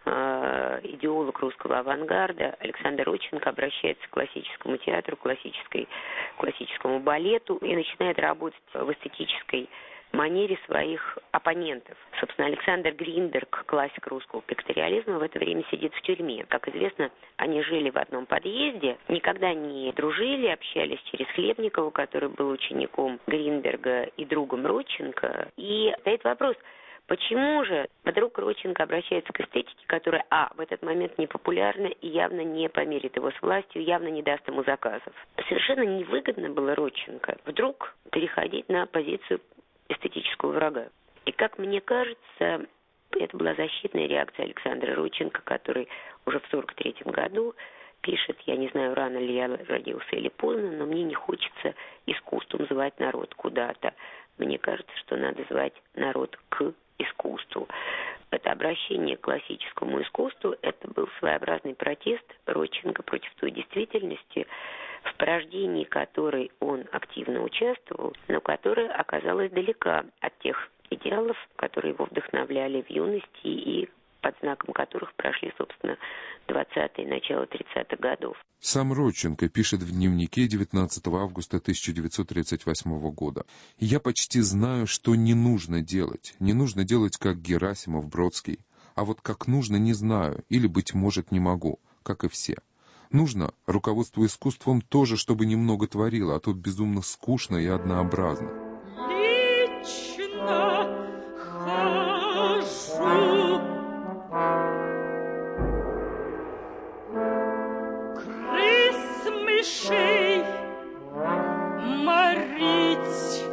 идеолог русского авангарда Александр Родченко обращается к классическому театру, классической, классическому балету и начинает работать в эстетической манере своих оппонентов. Собственно, Александр Гринберг, классик русского пикториализма, в это время сидит в тюрьме. Как известно, они жили в одном подъезде, никогда не дружили, общались через Хлебникова, который был учеником Гринберга и другом Родченко. И стоит вопрос: почему же вдруг Родченко обращается к эстетике, которая, а, в этот момент не популярна и явно не померит его с властью, явно не даст ему заказов? Совершенно невыгодно было Родченко вдруг переходить на позицию эстетического врага. И, как мне кажется, это была защитная реакция Александра Родченко, который уже в сорок третьем году пишет: «Я не знаю, рано ли я родился или поздно, но мне не хочется искусством звать народ куда-то. Мне кажется, что надо звать народ к искусству». Это обращение к классическому искусству, это был своеобразный протест Родченко против той действительности, в порождении которой он активно участвовал, но которая оказалась далека от тех идеалов, которые его вдохновляли в юности и под знаком которых прошли, собственно, двадцатые, начало тридцатых годов. Сам Родченко пишет в дневнике девятнадцатого августа тысяча девятьсот тридцать восьмого года. «Я почти знаю, что не нужно делать. Не нужно делать, как Герасимов, Бродский. А вот как нужно, не знаю, или, быть может, не могу, как и все. Нужно руководство искусством тоже, чтобы немного творило, а то безумно скучно и однообразно». Лично хожу крыс, мышей морить.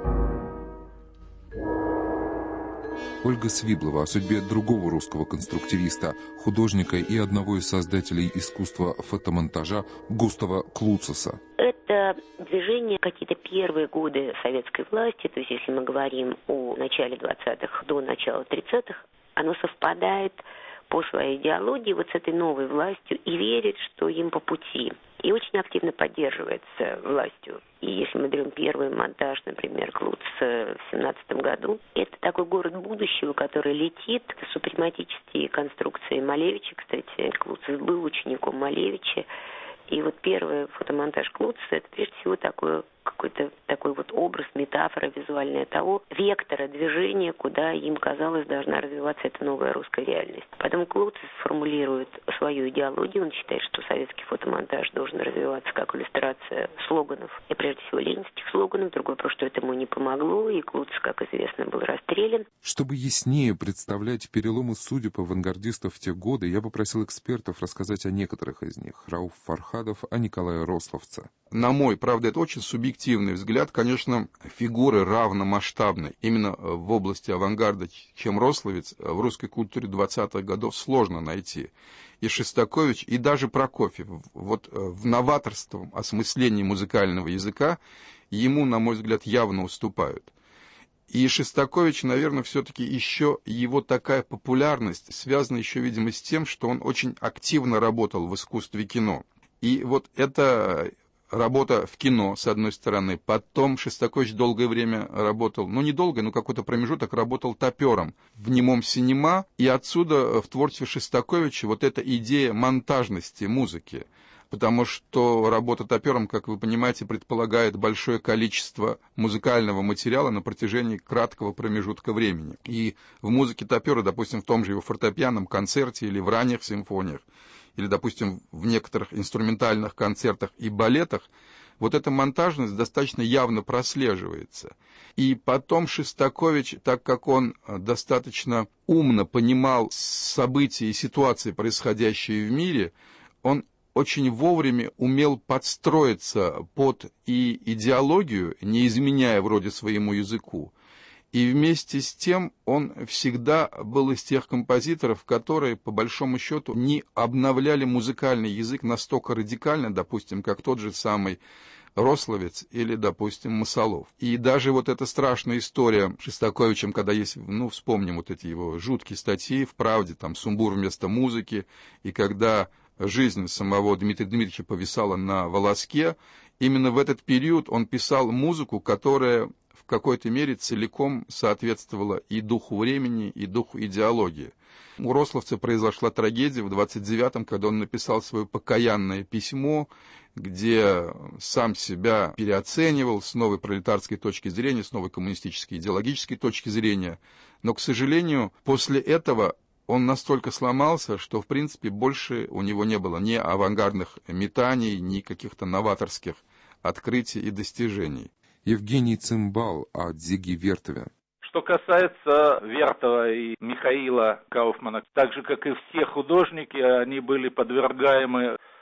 Ольга Свиблова о судьбе другого русского конструктивиста, художника и одного из создателей искусства фотомонтажа Густава Клуцеса. Это движение какие-то первые годы советской власти, то есть если мы говорим о начале двадцатых до начала тридцатых, оно совпадает по своей идеологии вот с этой новой властью и верит, что им по пути. И очень активно поддерживается властью. И если мы берем первый монтаж, например, Клуцеса в семнадцатом году, это такой город будущего, который летит. Это супрематические конструкции Малевича. Кстати, Клуцес был учеником Малевича. И вот первый фотомонтаж Клуцеса, это прежде всего такой, какой-то такой вот образ, метафора визуальная того вектора движения, куда им казалось должна развиваться эта новая русская реальность. Потом Клуцес формулирует свою идеологию, он считает, что советский фотомонтаж должен развиваться как иллюстрация слоганов, и прежде всего ленинских слоганов. Другой вопрос, что этому не помогло, и Клуцес, как известно, был расстрелян. Чтобы яснее представлять переломы судеб авангардистов в те годы, я попросил экспертов рассказать о некоторых из них. Рауф Фархадов, о Николае Рословце. На мой, правда, это очень субъективный взгляд, конечно, фигуры равномасштабной именно в области авангарда, чем Рословец, в русской культуре двадцатых годов сложно найти. И Шостакович, и даже Прокофьев. Вот в новаторском осмыслении музыкального языка ему, на мой взгляд, явно уступают. И Шостакович, наверное, все-таки еще его такая популярность связана еще, видимо, с тем, что он очень активно работал в искусстве кино. И вот это работа в кино, с одной стороны. Потом Шостакович долгое время работал, ну, недолго, но какой-то промежуток работал топером в немом синема. И отсюда в творчестве Шостаковича вот эта идея монтажности музыки. Потому что работа топером, как вы понимаете, предполагает большое количество музыкального материала на протяжении краткого промежутка времени. И в музыке топера, допустим, в том же его фортепианном концерте или в ранних симфониях, или, допустим, в некоторых инструментальных концертах и балетах, вот эта монтажность достаточно явно прослеживается. И потом Шостакович, так как он достаточно умно понимал события и ситуации, происходящие в мире, он очень вовремя умел подстроиться под и идеологию, не изменяя вроде своему языку. И вместе с тем он всегда был из тех композиторов, которые, по большому счету, не обновляли музыкальный язык настолько радикально, допустим, как тот же самый Рословец или, допустим, Масолов. И даже вот эта страшная история с Шостаковичем, когда есть, ну, вспомним вот эти его жуткие статьи в «Правде», там «Сумбур вместо музыки», и когда жизнь самого Дмитрия Дмитриевича повисала на волоске, именно в этот период он писал музыку, которая в какой-то мере целиком соответствовала и духу времени, и духу идеологии. У Рословца произошла трагедия в двадцать девятом, когда он написал свое покаянное письмо, где сам себя переоценивал с новой пролетарской точки зрения, с новой коммунистической идеологической точки зрения. Но, к сожалению, после этого он настолько сломался, что, в принципе, больше у него не было ни авангардных метаний, ни каких-то новаторских открытий и достижений. Евгений Цимбал о Зиге Вертове. Что касается Вертова и Михаила Кауфмана, так же, как и все художники, они были подвергаемы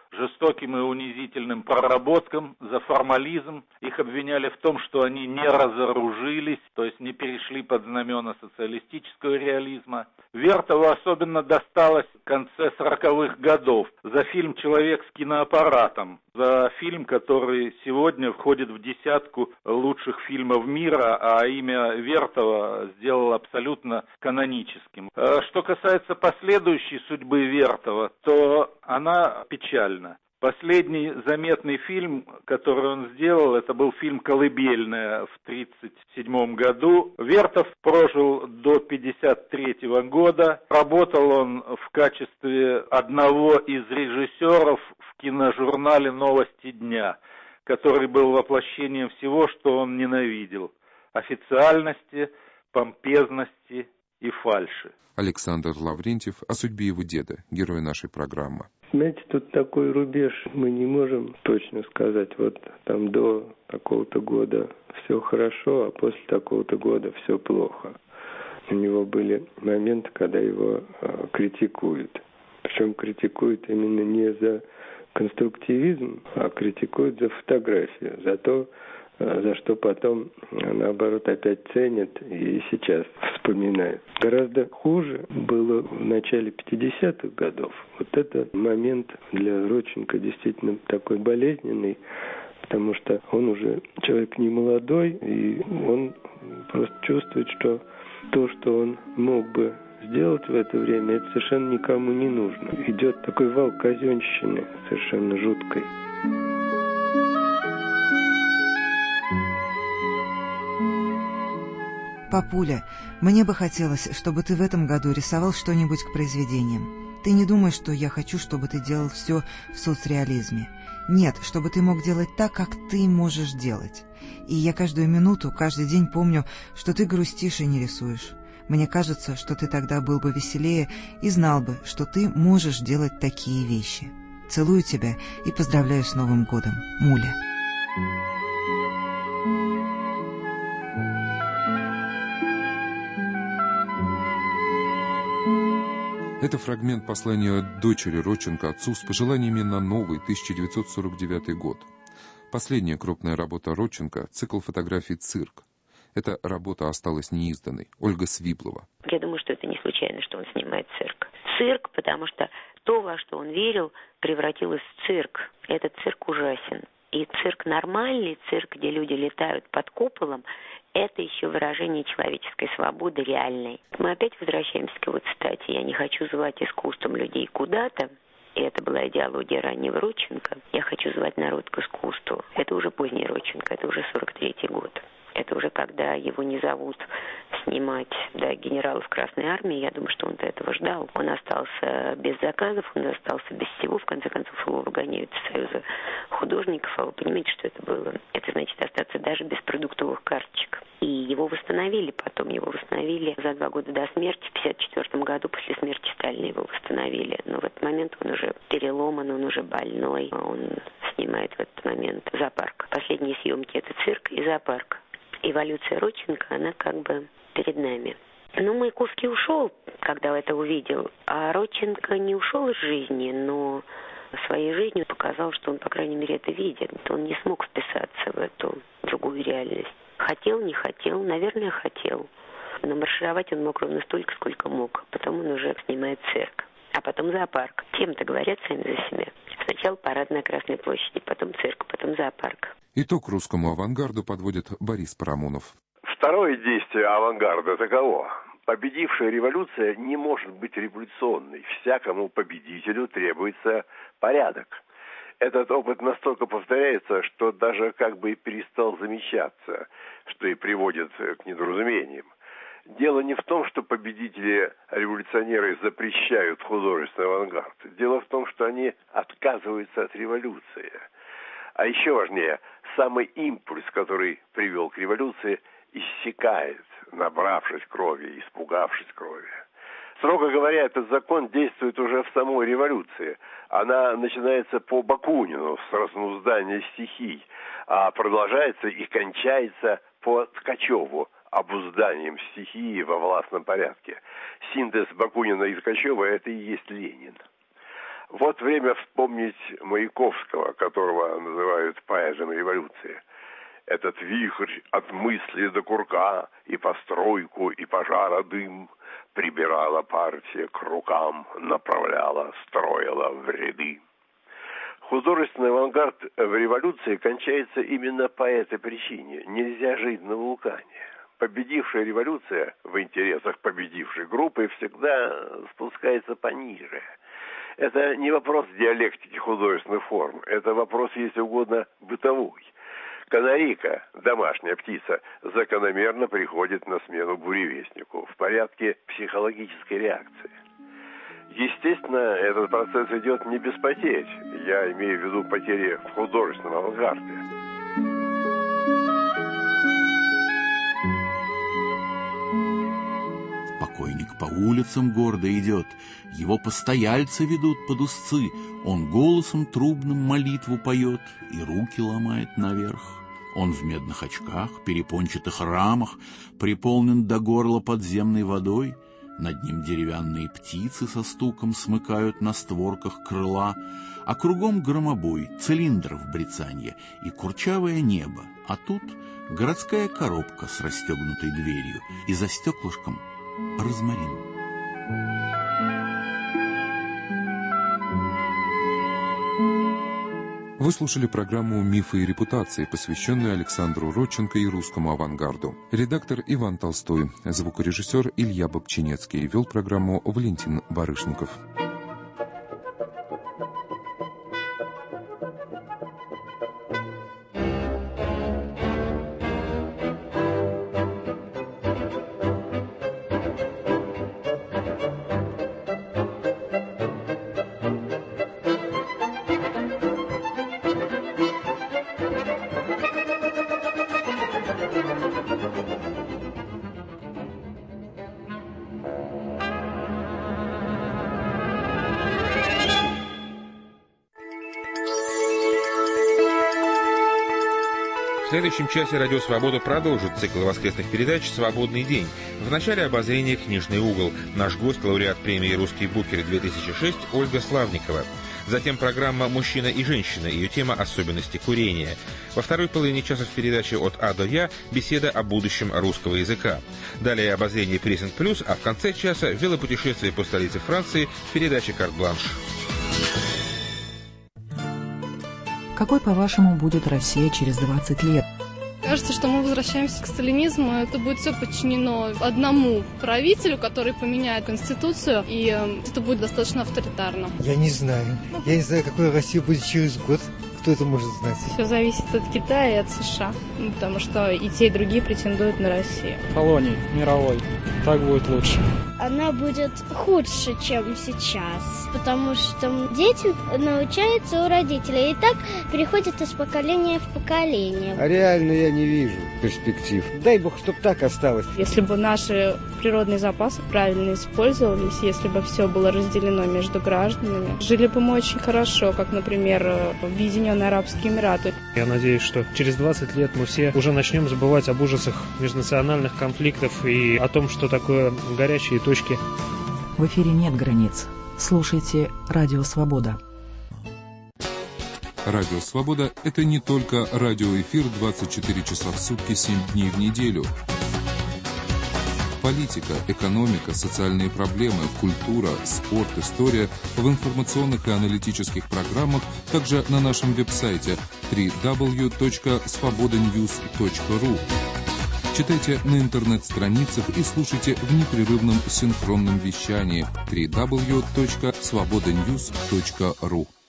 жестоким и унизительным проработкам, за формализм. Их обвиняли в том, что они не разоружились, то есть не перешли под знамена социалистического реализма. Вертову особенно досталось в конце сороковых годов за фильм «Человек с киноаппаратом», за фильм, который сегодня входит в десятку лучших фильмов мира, а имя Вертова сделал абсолютно каноническим. Что касается последующей судьбы Вертова, то она печальна. Последний заметный фильм, который он сделал, это был фильм «Колыбельная» в тридцать седьмом году. Вертов прожил до пятьдесят третьего года. Работал он в качестве одного из режиссеров в киножурнале «Новости дня», который был воплощением всего, что он ненавидел: официальности, помпезности и фальши. Александр Лаврентьев о судьбе его деда, героя нашей программы. Знаете, тут такой рубеж, мы не можем точно сказать, вот там до такого-то года все хорошо, а после такого-то года все плохо. У него были моменты, когда его э, критикуют. Причем критикуют именно не за конструктивизм, а критикуют за фотографию, за то, за что потом, наоборот, опять ценят и сейчас вспоминают. Гораздо хуже было в начале пятидесятых годов. Вот этот момент для Родченко действительно такой болезненный, потому что он уже человек не молодой, и он просто чувствует, что то, что он мог бы сделать в это время, это совершенно никому не нужно. Идет такой вал казенщины, совершенно жуткой. Папуля, мне бы хотелось, чтобы ты в этом году рисовал что-нибудь к произведениям. Ты не думай, что я хочу, чтобы ты делал все в соцреализме. Нет, чтобы ты мог делать так, как ты можешь делать. И я каждую минуту, каждый день помню, что ты грустишь и не рисуешь. Мне кажется, что ты тогда был бы веселее и знал бы, что ты можешь делать такие вещи. Целую тебя и поздравляю с Новым годом. Муля. Это фрагмент послания дочери Родченко отцу с пожеланиями на новый тысяча девятьсот сорок девятый год. Последняя крупная работа Родченко — цикл фотографий «Цирк». Эта работа осталась неизданной. Ольга Свиблова. Я думаю, что это не случайно, что он снимает цирк. Цирк, потому что то, во что он верил, превратилось в цирк. Этот цирк ужасен. И цирк нормальный, цирк, где люди летают под куполом, это еще выражение человеческой свободы реальной. Мы опять возвращаемся к его цитате: «Я не хочу звать искусством людей куда-то». И это была идеология раннего Родченко. «Я хочу звать народ к искусству». Это уже поздний Родченко, это уже сорок третий год. Это уже когда его не зовут снимать, да, генералов Красной Армии. Я думаю, что он до этого ждал. Он остался без заказов, он остался без всего. В конце концов, его выгоняют из Союза художников. А вы понимаете, что это было? Это значит остаться даже без продуктовых карточек. И его восстановили потом. Его восстановили за два года до смерти. В пятьдесят четвёртом году, после смерти Сталина, его восстановили. Но в этот момент он уже переломан, он уже больной. Он снимает в этот момент зоопарк. Последние съемки — это цирк и зоопарк. Эволюция Родченко, она как бы перед нами. Ну, Маяковский ушел, когда это увидел, а Родченко не ушел из жизни, но своей жизнью показал, что он, по крайней мере, это видит. Он не смог вписаться в эту другую реальность. Хотел, не хотел, наверное, хотел. Но маршировать он мог ровно столько, сколько мог. Потом он уже снимает цирк. А потом зоопарк. Темы-то говорят сами за себя. Сначала парад на Красной площади, потом цирк, потом зоопарк. Итог русскому авангарду подводит Борис Парамонов. Второе действие авангарда таково: победившая революция не может быть революционной. Всякому победителю требуется порядок. Этот опыт настолько повторяется, что даже как бы перестал замечаться, что и приводит к недоразумениям. Дело не в том, что победители-революционеры запрещают художественный авангард. Дело в том, что они отказываются от революции. А еще важнее, самый импульс, который привел к революции, иссякает, набравшись крови, испугавшись крови. Строго говоря, этот закон действует уже в самой революции. Она начинается по Бакунину с разнуздания стихий, а продолжается и кончается по Ткачеву обузданием стихии во властном порядке. Синтез Бакунина и Ткачева — это и есть Ленин. Вот время вспомнить Маяковского, которого называют поэтом революции. Этот вихрь от мысли до курка, и постройку, и пожара дым, прибирала партия к рукам, направляла, строила в ряды. Художественный авангард в революции кончается именно по этой причине. Нельзя жить на вулкане. Победившая революция в интересах победившей группы всегда спускается пониже. Это не вопрос диалектики художественных форм, это вопрос, если угодно, бытовой. Канарейка, домашняя птица, закономерно приходит на смену буревестнику в порядке психологической реакции. Естественно, этот процесс идет не без потерь. Я имею в виду потери в художественном авангарде. Покойник по улицам гордо идет, его постояльцы ведут под узцы, он голосом трубным молитву поет и руки ломает наверх. Он в медных очках, перепончатых рамах, приполнен до горла подземной водой, над ним деревянные птицы со стуком смыкают на створках крыла, а кругом громобой, цилиндр в брецанье и курчавое небо, а тут городская коробка с расстегнутой дверью и за стеклышком розмарин. Вы слушали программу «Мифы и репутации», посвященную Александру Родченко и русскому авангарду. Редактор Иван Толстой, звукорежиссер Илья Бобчинецкий, вел программу Валентин Барышников. В следующем часе «Радио Свобода» продолжит цикл воскресных передач «Свободный день». В начале обозрения «Книжный угол». Наш гость, лауреат премии «Русский букер-две тысячи шесть» Ольга Славникова. Затем программа «Мужчина и женщина», ее тема «Особенности курения». Во второй половине часа в передаче «От А до Я» беседа о будущем русского языка. Далее обозрение «Прессинг плюс», а в конце часа велопутешествие по столице Франции в передаче «Карт-бланш». Какой, по-вашему, будет Россия через двадцать лет? Кажется, что мы возвращаемся к сталинизму. Это будет все подчинено одному правителю, который поменяет конституцию, и это будет достаточно авторитарно. Я не знаю. Я не знаю, какой Россия будет через год. Кто это может знать? Все зависит от Китая и от США, потому что и те, и другие претендуют на Россию. Колоний мировой. Так будет лучше. Она будет худше, чем сейчас, потому что дети научаются у родителей, и так переходят из поколения в поколение. А реально я не вижу перспектив. Дай бог, чтоб так осталось. Если бы наши природные запасы правильно использовались, если бы все было разделено между гражданами, жили бы мы очень хорошо, как, например, в Объединенные Арабские Эмираты. Я надеюсь, что через двадцать лет мы все уже начнем забывать об ужасах межнациональных конфликтов и о том, что такое горячие точки. В эфире нет границ. Слушайте «Радио Свобода». «Радио Свобода» — это не только радиоэфир двадцать четыре часа в сутки, семь дней в неделю. Политика, экономика, социальные проблемы, культура, спорт, история в информационных и аналитических программах, также на нашем веб-сайте дабл ю дабл ю дабл ю точка свобода ньюс точка ру. Читайте на интернет-страницах и слушайте в непрерывном синхронном вещании дабл ю дабл ю дабл ю точка свобода ньюс точка ру.